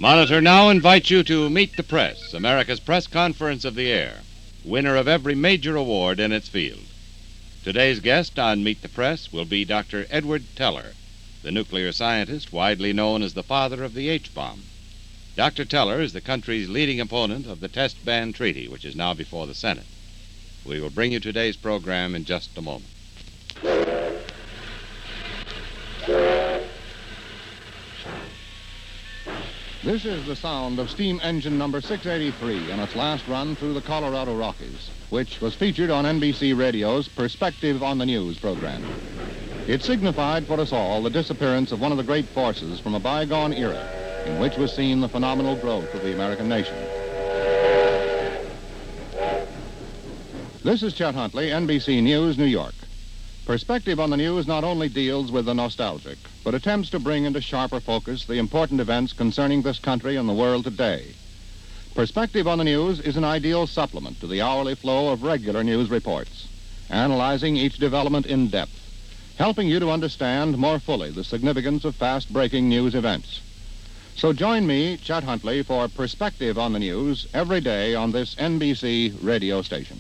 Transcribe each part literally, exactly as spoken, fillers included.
Monitor now invites you to Meet the Press, America's press conference of the air, winner of every major award in its field. Today's guest on Meet the Press will be Doctor Edward Teller, the nuclear scientist widely known as the father of the H-bomb. Doctor Teller is the country's leading opponent of the Test Ban Treaty, which is now before the Senate. We will bring you today's program in just a moment. This is the sound of steam engine number six eighty-three in its last run through the Colorado Rockies, which was featured on N B C Radio's Perspective on the News program. It signified for us all the disappearance of one of the great forces from a bygone era in which was seen the phenomenal growth of the American nation. This is Chet Huntley, N B C News, New York. Perspective on the News not only deals with the nostalgic, but attempts to bring into sharper focus the important events concerning this country and the world today. Perspective on the News is an ideal supplement to the hourly flow of regular news reports, analyzing each development in depth, helping you to understand more fully the significance of fast-breaking news events. So join me, Chet Huntley, for Perspective on the News every day on this N B C radio station.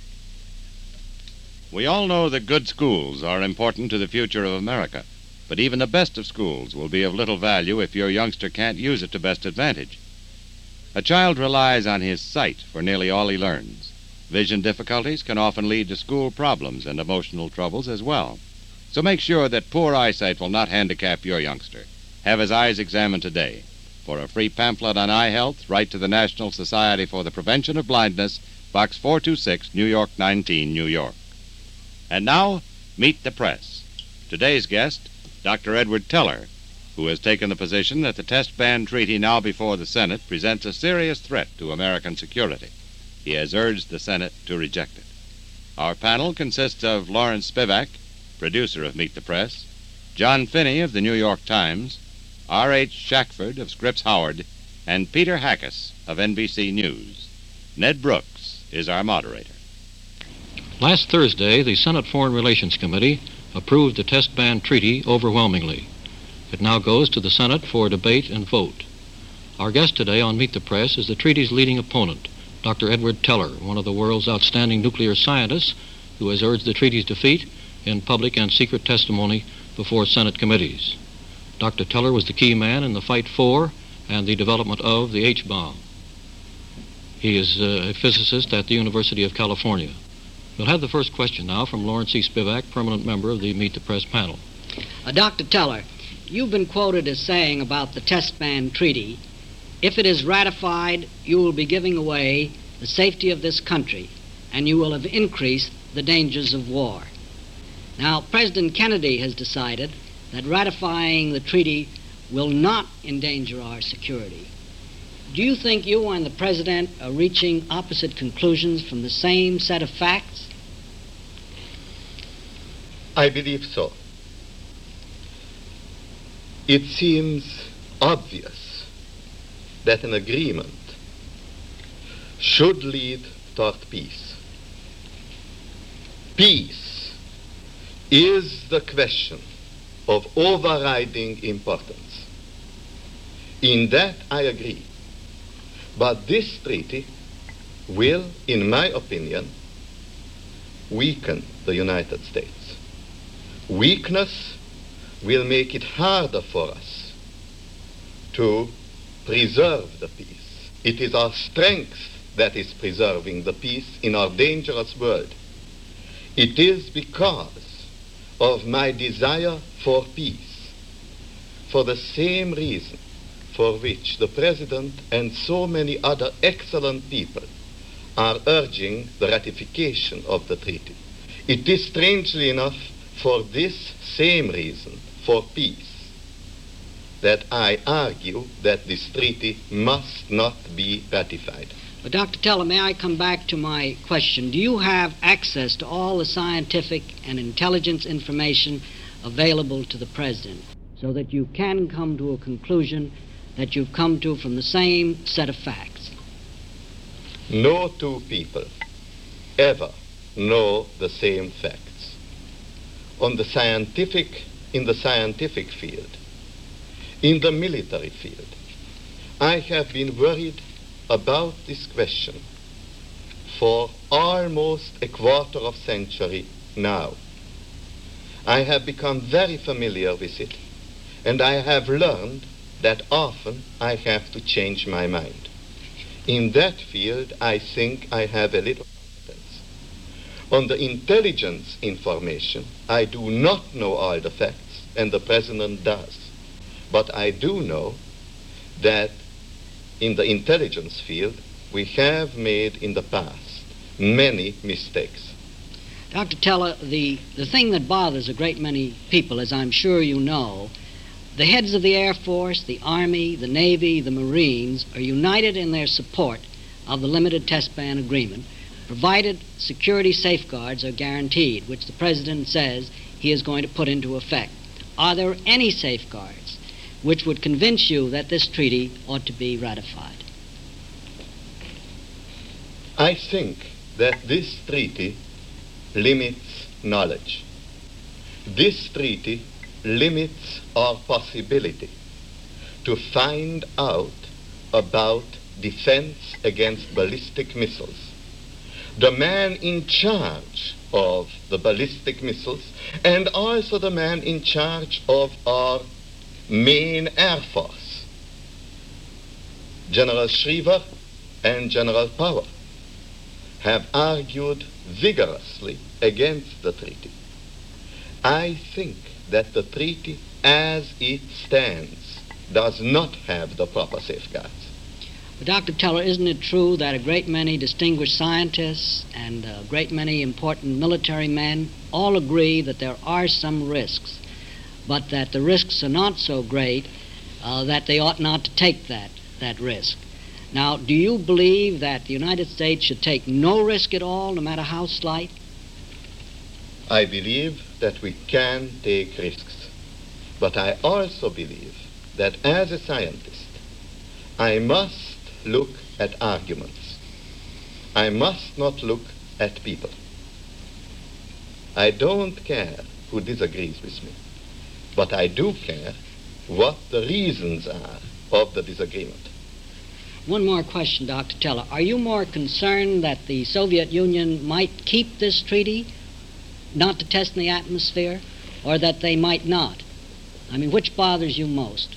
We all know that good schools are important to the future of America, but even the best of schools will be of little value if your youngster can't use it to best advantage. A child relies on his sight for nearly all he learns. Vision difficulties can often lead to school problems and emotional troubles as well. So make sure that poor eyesight will not handicap your youngster. Have his eyes examined today. For a free pamphlet on eye health, write to the National Society for the Prevention of Blindness, Box four two six, New York nineteen, New York. And now, Meet the Press. Today's guest, Doctor Edward Teller, who has taken the position that the Test Ban Treaty now before the Senate presents a serious threat to American security. He has urged the Senate to reject it. Our panel consists of Lawrence Spivak, producer of Meet the Press, John Finney of the New York Times, R H Shackford of Scripps Howard, and Peter Hackus of N B C News. Ned Brooks is our moderator. Last Thursday, the Senate Foreign Relations Committee approved the Test Ban Treaty overwhelmingly. It now goes to the Senate for debate and vote. Our guest today on Meet the Press is the treaty's leading opponent, Doctor Edward Teller, one of the world's outstanding nuclear scientists who has urged the treaty's defeat in public and secret testimony before Senate committees. Doctor Teller was the key man in the fight for and the development of the H-bomb. He is uh, a physicist at the University of California. We'll have the first question now from Lawrence E. Spivak, permanent member of the Meet the Press panel. Uh, Doctor Teller, you've been quoted as saying about the Test Ban Treaty, if it is ratified, you will be giving away the safety of this country, and you will have increased the dangers of war. Now, President Kennedy has decided that ratifying the treaty will not endanger our security. Do you think you and the President are reaching opposite conclusions from the same set of facts? I believe so. It seems obvious that an agreement should lead toward peace. Peace is the question of overriding importance. In that I agree. But this treaty will, in my opinion, weaken the United States. Weakness will make it harder for us to preserve the peace. It is our strength that is preserving the peace in our dangerous world. It is because of my desire for peace, for the same reason for which the President and so many other excellent people are urging the ratification of the treaty. It is, strangely enough, for this same reason, for peace, that I argue that this treaty must not be ratified. But Doctor Teller, may I come back to my question? Do you have access to all the scientific and intelligence information available to the President so that you can come to a conclusion that you've come to from the same set of facts? No two people ever know the same facts. On the scientific, in the scientific field, in the military field, I have been worried about this question for almost a quarter of a century now. I have become very familiar with it, and I have learned that often I have to change my mind. In that field, I think I have a little competence. On the intelligence information, I do not know all the facts, and the President does. But I do know that in the intelligence field, we have made in the past many mistakes. Doctor Teller, the, the thing that bothers a great many people, as I'm sure you know, the heads of the Air Force, the Army, the Navy, the Marines are united in their support of the limited test ban agreement, provided security safeguards are guaranteed, which the President says he is going to put into effect. Are there any safeguards which would convince you that this treaty ought to be ratified? I think that this treaty limits knowledge. This treaty limits our possibility to find out about defense against ballistic missiles. The man in charge of the ballistic missiles and also the man in charge of our main Air Force, General Schriever and General Power, have argued vigorously against the treaty. I think that the treaty as it stands does not have the proper safeguards. But Doctor Teller, isn't it true that a great many distinguished scientists and a great many important military men all agree that there are some risks, but that the risks are not so great uh, that they ought not to take that, that risk? Now, do you believe that the United States should take no risk at all, no matter how slight? I believe that we can take risks, but I also believe that as a scientist, I must look at arguments. I must not look at people. I don't care who disagrees with me, but I do care what the reasons are of the disagreement. One more question, Doctor Teller. Are you more concerned that the Soviet Union might keep this treaty, not to test in the atmosphere, or that they might not? I mean, which bothers you most?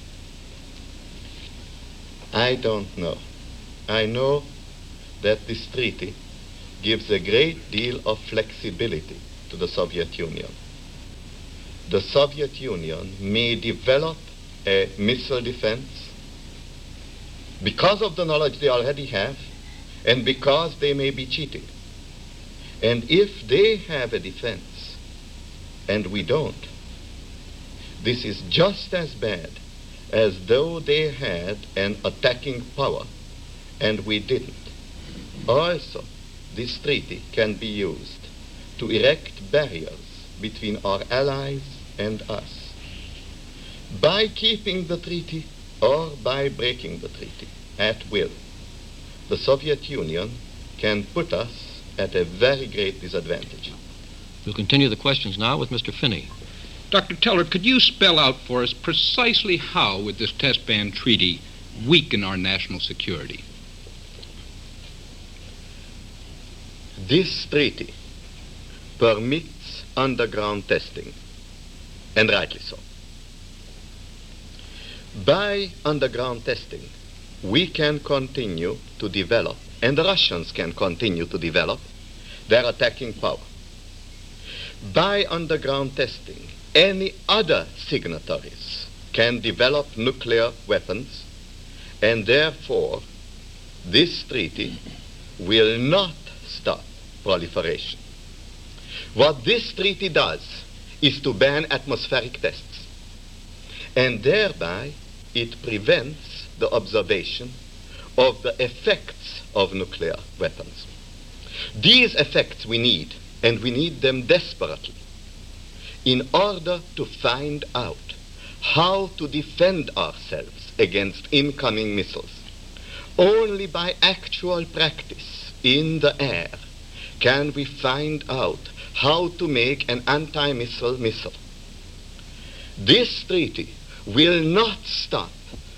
I don't know. I know that this treaty gives a great deal of flexibility to the Soviet Union. The Soviet Union may develop a missile defense because of the knowledge they already have and because they may be cheating. And if they have a defense and we don't, this is just as bad as though they had an attacking power and we didn't. Also, this treaty can be used to erect barriers between our allies and us. By keeping the treaty or by breaking the treaty at will, the Soviet Union can put us at a very great disadvantage. We'll continue the questions now with Mister Finney. Doctor Teller, could you spell out for us precisely how would this test ban treaty weaken our national security? This treaty permits underground testing, and rightly so. By underground testing, we can continue to develop, and the Russians can continue to develop, their attacking power. By underground testing, any other signatories can develop nuclear weapons, and therefore this treaty will not stop proliferation. What this treaty does is to ban atmospheric tests, and thereby it prevents the observation of the effects of nuclear weapons. These effects we need, and we need them desperately, in order to find out how to defend ourselves against incoming missiles. Only by actual practice in the air can we find out how to make an anti-missile missile. This treaty will not stop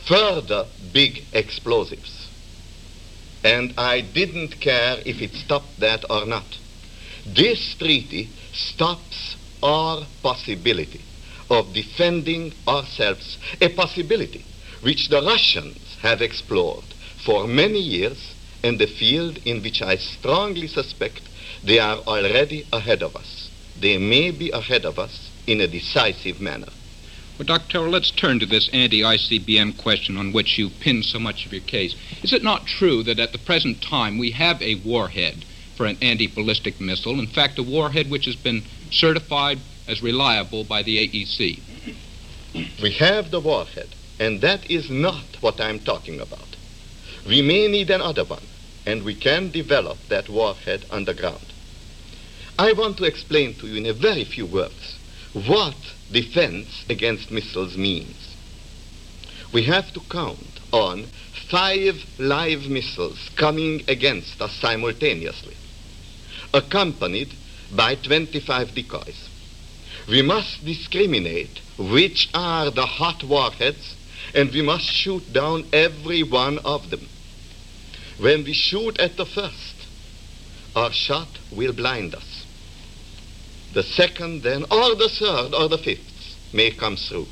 further big explosives. And I didn't care if it stopped that or not. This treaty stops our possibility of defending ourselves, a possibility which the Russians have explored for many years, and a field in which I strongly suspect they are already ahead of us. They may be ahead of us in a decisive manner. Well, Doctor Teller, let's turn to this anti-I C B M question on which you pin so much of your case. Is it not true that at the present time we have a warhead for an anti-ballistic missile, in fact, a warhead which has been certified as reliable by the A E C? We have the warhead, and that is not what I'm talking about. We may need another one, and we can develop that warhead underground. I want to explain to you in a very few words what defense against missiles means. We have to count on five live missiles coming against us simultaneously, accompanied by twenty-five decoys. We must discriminate which are the hot warheads, and we must shoot down every one of them. When we shoot at the first, our shot will blind us. The second then, or the third, or the fifth may come through.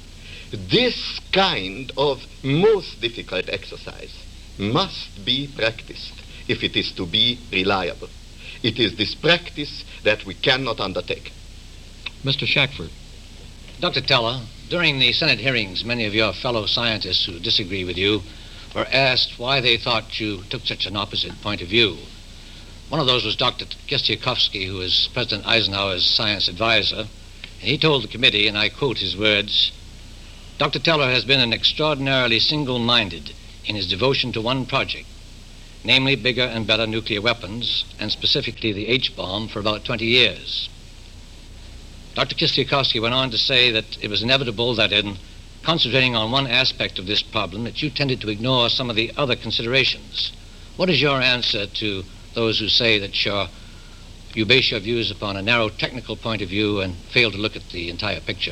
This kind of most difficult exercise must be practiced if it is to be reliable. It is this practice that we cannot undertake. Mister Shackford. Doctor Teller, during the Senate hearings, many of your fellow scientists who disagree with you were asked why they thought you took such an opposite point of view. One of those was Doctor Kistiakowsky, who is President Eisenhower's science advisor, and he told the committee, and I quote his words, "Doctor Teller has been an extraordinarily single-minded in his devotion to one project, namely bigger and better nuclear weapons, and specifically the H-bomb, for about twenty years. Doctor Kistiakowsky went on to say that it was inevitable that in concentrating on one aspect of this problem, that you tended to ignore some of the other considerations. What is your answer to those who say that you're, you base your views upon a narrow technical point of view and fail to look at the entire picture?"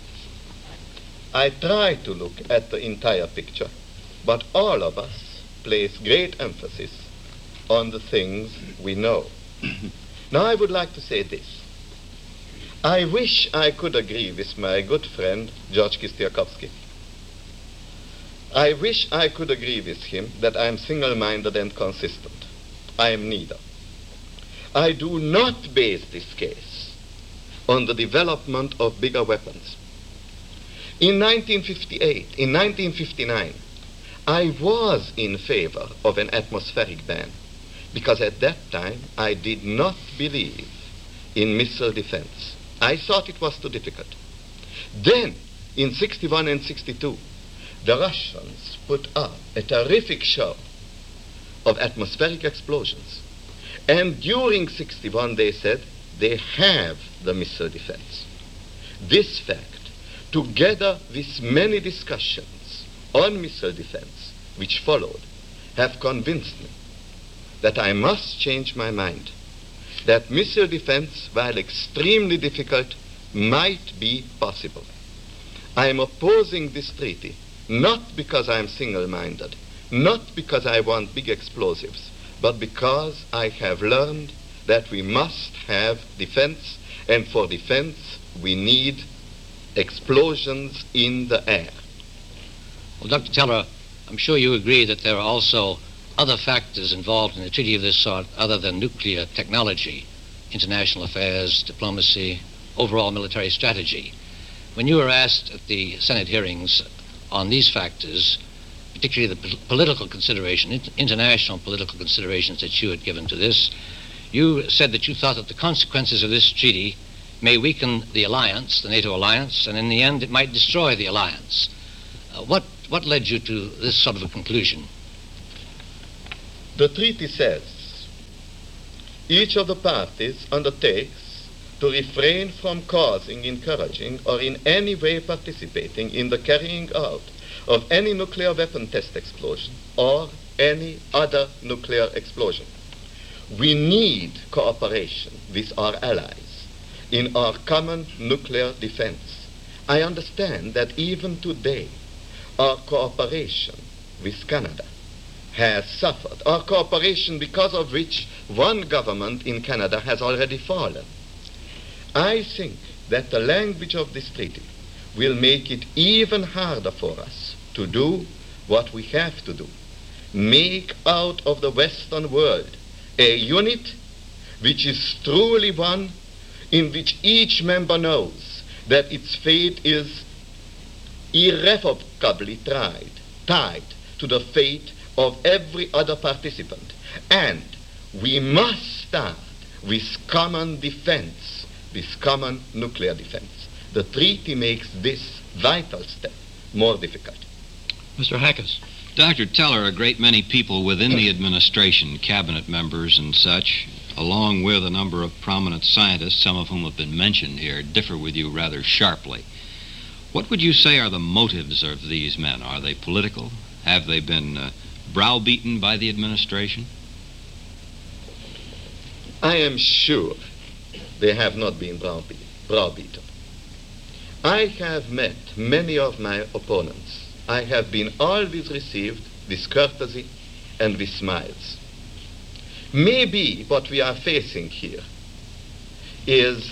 I try to look at the entire picture, but all of us place great emphasis on the things we know. Now, I would like to say this. I wish I could agree with my good friend, George Kistiakowsky. I wish I could agree with him that I am single-minded and consistent. I am neither. I do not base this case on the development of bigger weapons. In nineteen fifty-eight, in nineteen fifty-nine, I was in favor of an atmospheric ban because at that time I did not believe in missile defense. I thought it was too difficult. Then, in sixty-one and sixty-two, the Russians put up a terrific show of atmospheric explosions. And during sixty-one, they said they have the missile defense. This fact, together with many discussions on missile defense which followed, have convinced me that I must change my mind, that missile defense, while extremely difficult, might be possible. I am opposing this treaty not because I am single-minded, not because I want big explosives, but because I have learned that we must have defense, and for defense we need explosions in the air. Well, Doctor Teller, I'm sure you agree that there are also other factors involved in a treaty of this sort other than nuclear technology, international affairs, diplomacy, overall military strategy. When you were asked at the Senate hearings on these factors, particularly the p- political consideration, in- international political considerations that you had given to this, you said that you thought that the consequences of this treaty may weaken the alliance, the NATO alliance, and in the end it might destroy the alliance. Uh, what, what led you to this sort of a conclusion? The treaty says each of the parties undertakes to refrain from causing, encouraging, or in any way participating in the carrying out of any nuclear weapon test explosion or any other nuclear explosion. We need cooperation with our allies in our common nuclear defense. I understand that even today our cooperation with Canada has suffered, our cooperation because of which one government in Canada has already fallen. I think that the language of this treaty will make it even harder for us to do what we have to do. Make out of the Western world a unit which is truly one in which each member knows that its fate is irrevocably tied, tied to the fate of every other participant. And we must start with common defense, with common nuclear defense. The treaty makes this vital step more difficult. Mister Hackus. Doctor Teller, a great many people within the administration, cabinet members and such, along with a number of prominent scientists, some of whom have been mentioned here, differ with you rather sharply. What would you say are the motives of these men? Are they political? Have they been uh, browbeaten by the administration? I am sure they have not been browbeaten. browbeaten. I have met many of my opponents. I have been always received with courtesy and with smiles. Maybe what we are facing here is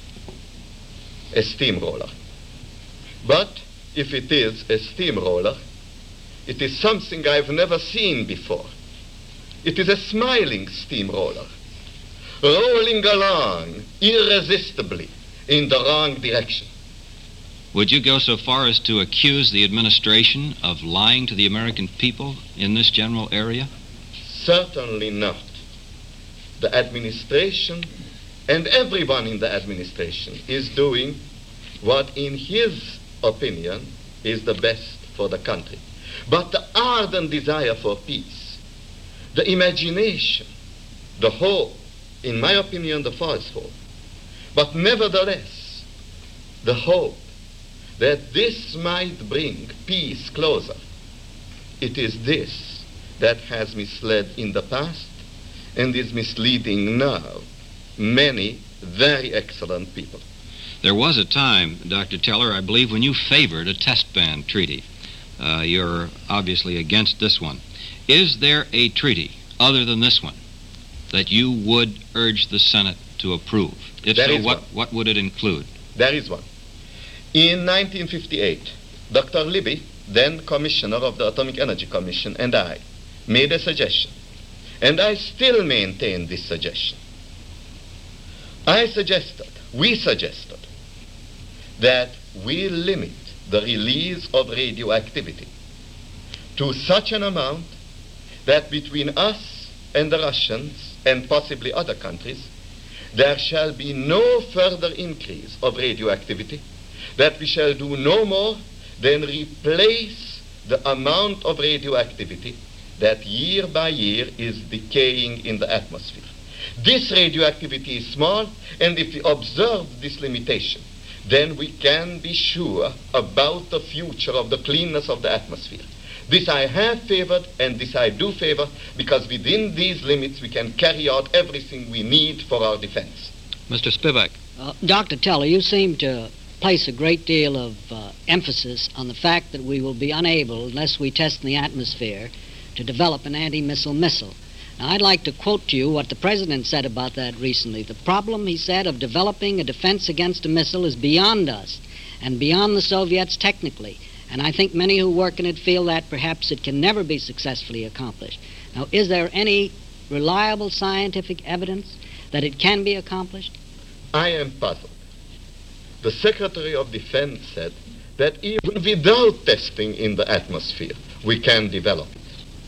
a steamroller. But if it is a steamroller, it is something I've never seen before. It is a smiling steamroller, rolling along irresistibly in the wrong direction. Would you go so far as to accuse the administration of lying to the American people in this general area? Certainly not. The administration and everyone in the administration is doing what in his opinion is the best for the country. But the ardent desire for peace, the imagination, the hope, in my opinion, the false hope, but nevertheless, the hope that this might bring peace closer, it is this that has misled in the past and is misleading now many very excellent people. There was a time, Doctor Teller, I believe, when you favored a test ban treaty. Uh, you're obviously against this one. Is there a treaty other than this one that you would urge the Senate to approve? If There so, is what, one. what would it include? There is one. In nineteen fifty-eight, Doctor Libby, then Commissioner of the Atomic Energy Commission, and I made a suggestion. And I still maintain this suggestion. I suggested, we suggested, that we limit the release of radioactivity to such an amount that between us and the Russians and possibly other countries, there shall be no further increase of radioactivity, that we shall do no more than replace the amount of radioactivity that year by year is decaying in the atmosphere. This radioactivity is small, and if we observe this limitation, then we can be sure about the future of the cleanness of the atmosphere. This I have favored, and this I do favor, because within these limits we can carry out everything we need for our defense. Mister Spivak. Uh, Doctor Teller, you seem to place a great deal of uh, emphasis on the fact that we will be unable, unless we test in the atmosphere, to develop an anti-missile missile. Now, I'd like to quote to you what the President said about that recently. The problem, he said, of developing a defense against a missile is beyond us and beyond the Soviets technically. And I think many who work in it feel that perhaps it can never be successfully accomplished. Now, is there any reliable scientific evidence that it can be accomplished? I am puzzled. The Secretary of Defense said that even without testing in the atmosphere, we can develop it.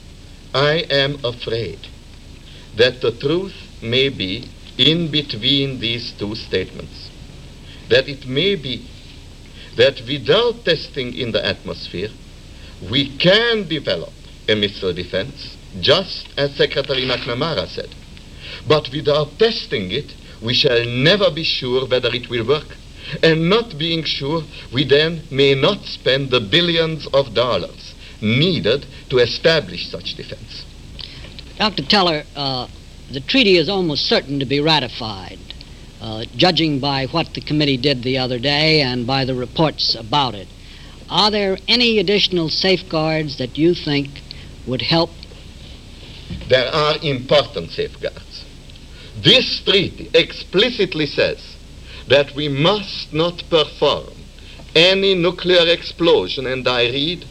I am afraid that the truth may be in between these two statements. That it may be that without testing in the atmosphere, we can develop a missile defense, just as Secretary McNamara said. But without testing it, we shall never be sure whether it will work. And not being sure, we then may not spend the billions of dollars needed to establish such defense. Doctor Teller, uh, the treaty is almost certain to be ratified, uh, judging by what the committee did the other day and by the reports about it. Are there any additional safeguards that you think would help? There are important safeguards. This treaty explicitly says that we must not perform any nuclear explosion, and I read,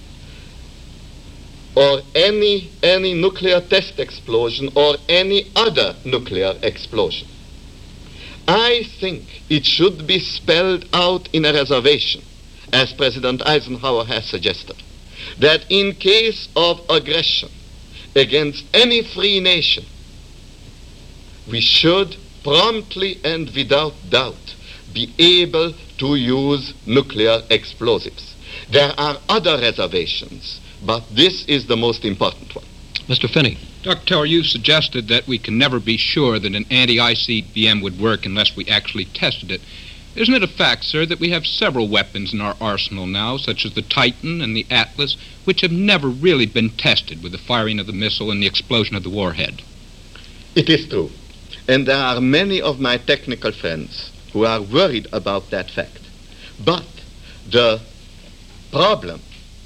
or any, any nuclear test explosion or any other nuclear explosion. I think it should be spelled out in a reservation, as President Eisenhower has suggested, that in case of aggression against any free nation, we should promptly and without doubt be able to use nuclear explosives. There are other reservations, but this is the most important one. Mister Finney. Doctor Teller, you suggested that we can never be sure that an anti-I C B M would work unless we actually tested it. Isn't it a fact, sir, that we have several weapons in our arsenal now, such as the Titan and the Atlas, which have never really been tested with the firing of the missile and the explosion of the warhead? It is true. And there are many of my technical friends who are worried about that fact. But the problem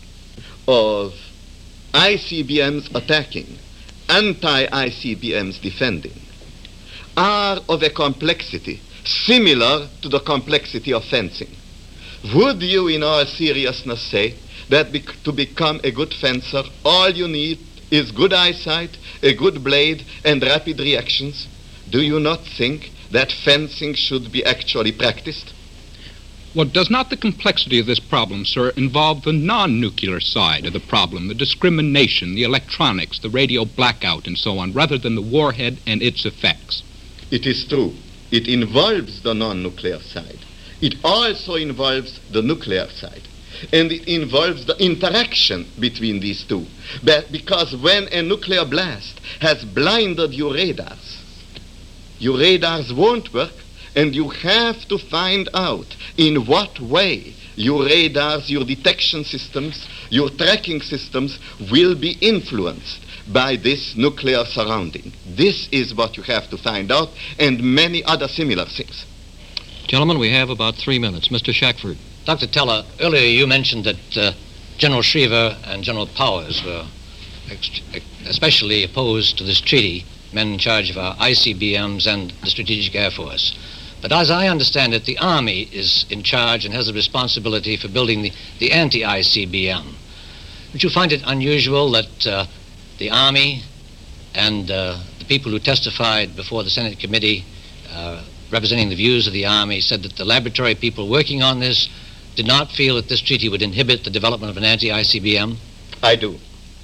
of I C B Ms attacking, anti-I C B Ms defending, are of a complexity similar to the complexity of fencing. Would you in all seriousness say that bec- to become a good fencer, all you need is good eyesight, a good blade, and rapid reactions? Do you not think that fencing should be actually practiced? Well, does not the complexity of this problem, sir, involve the non-nuclear side of the problem, the discrimination, the electronics, the radio blackout, and so on, rather than the warhead and its effects? It is true. It involves the non-nuclear side. It also involves the nuclear side. And it involves the interaction between these two. But because when a nuclear blast has blinded your radars, your radars won't work, and you have to find out in what way your radars, your detection systems, your tracking systems will be influenced by this nuclear surrounding. This is what you have to find out, and many other similar things. Gentlemen, we have about three minutes. Mister Shackford. Doctor Teller, earlier you mentioned that uh, General Schriever and General Powers were ex- especially opposed to this treaty, men in charge of our I C B Ms and the Strategic Air Force. But as I understand it, the Army is in charge and has the responsibility for building the, the anti-I C B M. Would you find it unusual that uh, the Army and uh, the people who testified before the Senate committee uh, representing the views of the Army said that the laboratory people working on this did not feel that this treaty would inhibit the development of an anti-I C B M? I do.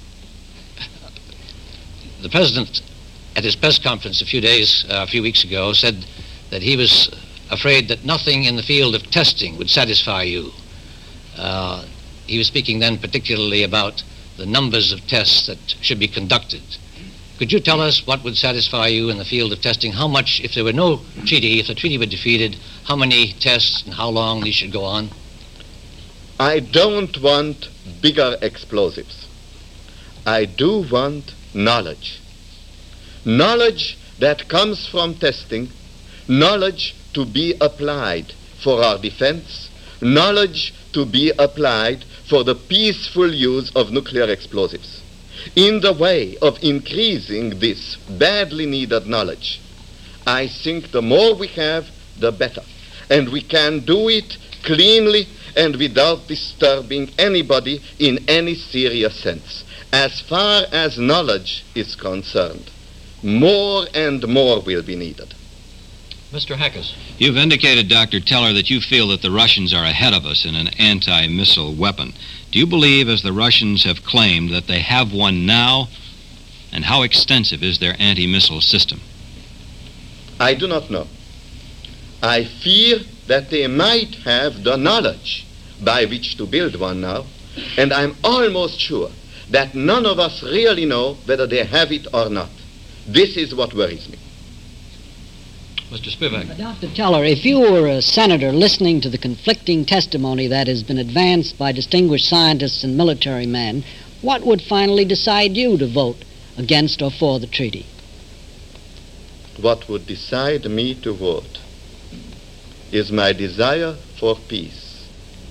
The President, at his press conference a few days, uh, a few weeks ago, said that he was afraid that nothing in the field of testing would satisfy you. Uh, he was speaking then particularly about the numbers of tests that should be conducted. Could you tell us what would satisfy you in the field of testing? How much, if there were no treaty, if the treaty were defeated, how many tests and how long these should go on? I don't want bigger explosives. I do want knowledge. Knowledge that comes from testing, knowledge to be applied for our defense, knowledge to be applied for the peaceful use of nuclear explosives. In the way of increasing this badly needed knowledge, I think the more we have, the better. And we can do it cleanly and without disturbing anybody in any serious sense. As far as knowledge is concerned, more and more will be needed. Mister Hackes. You've indicated, Doctor Teller, that you feel that the Russians are ahead of us in an anti-missile weapon. Do you believe, as the Russians have claimed, that they have one now? And how extensive is their anti-missile system? I do not know. I fear that they might have the knowledge by which to build one now, and I'm almost sure that none of us really know whether they have it or not. This is what worries me. Mister Spivak. But Doctor Teller, if you were a senator listening to the conflicting testimony that has been advanced by distinguished scientists and military men, what would finally decide you to vote against or for the treaty? What would decide me to vote is my desire for peace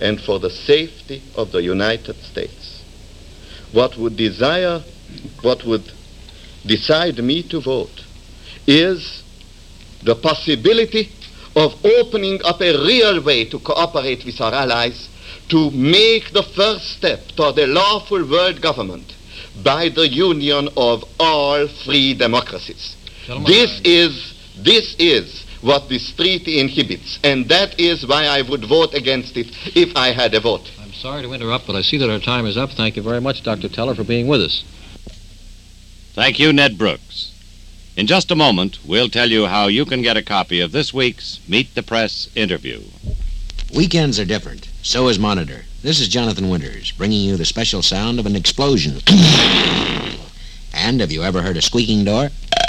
and for the safety of the United States. What would desire, what would decide me to vote is the possibility of opening up a real way to cooperate with our allies to make the first step toward a lawful world government by the union of all free democracies. Gentlemen, this I- is, this is what this treaty inhibits, and that is why I would vote against it if I had a vote. I'm sorry to interrupt, but I see that our time is up. Thank you very much, Doctor Teller, for being with us. Thank you, Ned Brooks. In just a moment, we'll tell you how you can get a copy of this week's Meet the Press interview. Weekends are different. So is Monitor. This is Jonathan Winters, bringing you the special sound of an explosion. And have you ever heard a squeaking door?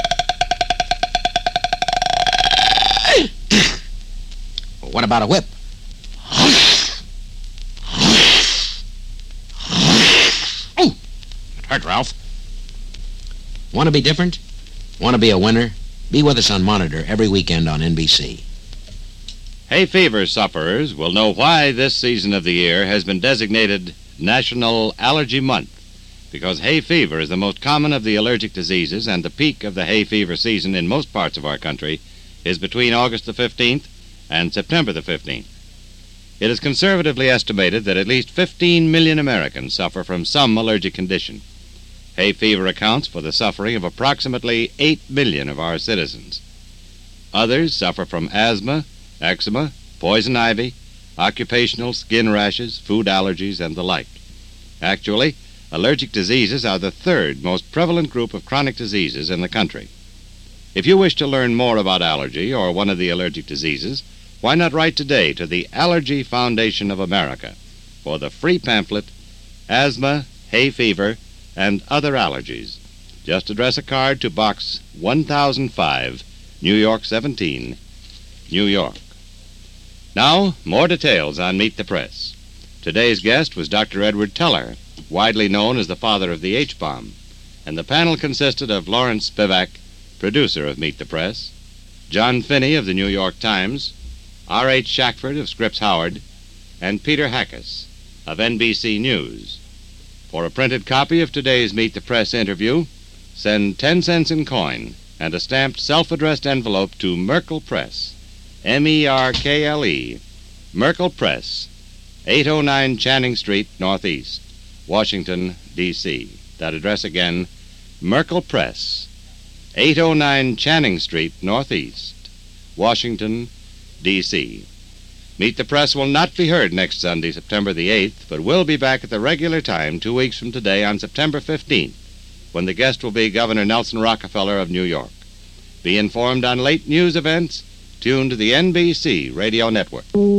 Well, what about a whip? Oh, it hurt, Ralph. Want to be different? Want to be a winner? Be with us on Monitor every weekend on N B C. Hay fever sufferers will know why this season of the year has been designated National Allergy Month, because hay fever is the most common of the allergic diseases, and the peak of the hay fever season in most parts of our country is between August the fifteenth and September the fifteenth. It is conservatively estimated that at least fifteen million Americans suffer from some allergic condition. Hay fever accounts for the suffering of approximately eight million of our citizens. Others suffer from asthma, eczema, poison ivy, occupational skin rashes, food allergies, and the like. Actually, allergic diseases are the third most prevalent group of chronic diseases in the country. If you wish to learn more about allergy or one of the allergic diseases, why not write today to the Allergy Foundation of America for the free pamphlet, Asthma, Hay Fever, and Other Allergies. Just address a card to Box one thousand five, New York seventeen, New York. Now, more details on Meet the Press. Today's guest was Doctor Edward Teller, widely known as the father of the H-bomb, and the panel consisted of Lawrence Spivak, producer of Meet the Press, John Finney of the New York Times, R H Shackford of Scripps Howard, and Peter Hackus of N B C News. For a printed copy of today's Meet the Press interview, send ten cents in coin and a stamped self-addressed envelope to Merkle Press, M E R K L E, Merkle Press, eight oh nine Channing Street, Northeast, Washington, D C That address again, Merkle Press, eight oh nine Channing Street, Northeast, Washington, D C Meet the Press will not be heard next Sunday, September the eighth, but will be back at the regular time two weeks from today on September fifteenth, when the guest will be Governor Nelson Rockefeller of New York. Be informed on late news events. Tune to the N B C Radio Network.